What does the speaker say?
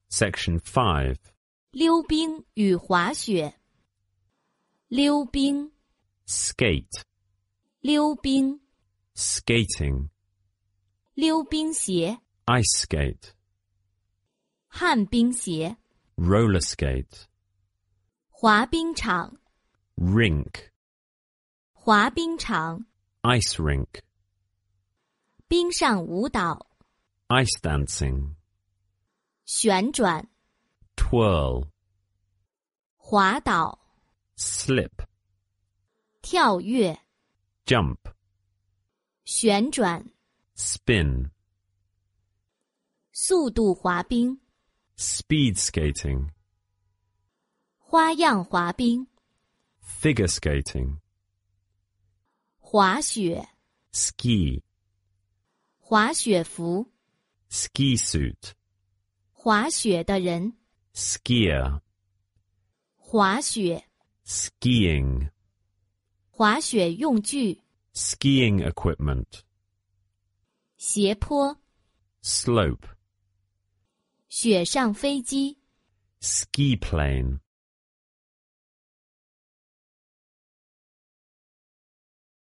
Section 5. 溜冰与滑雪。溜冰， Skate. 溜冰， Skating. 溜冰鞋， Ice skate. 旱冰鞋， Roller skate. 滑冰场， Rink. 滑冰场， Ice rink. 冰上舞蹈， Ice dancing. 旋转， Twirl. 滑倒， Slip. 跳跃， Jump. 旋转， Spin. 速度滑冰， Speed skating. 花样滑冰， Figure skating. 滑雪， Ski. 滑雪服， Ski suit. 滑雪的人， Skier. 滑雪， Skiing. 滑雪用具， Skiing equipment. 斜坡， Slope. 雪上飞机， Ski plane.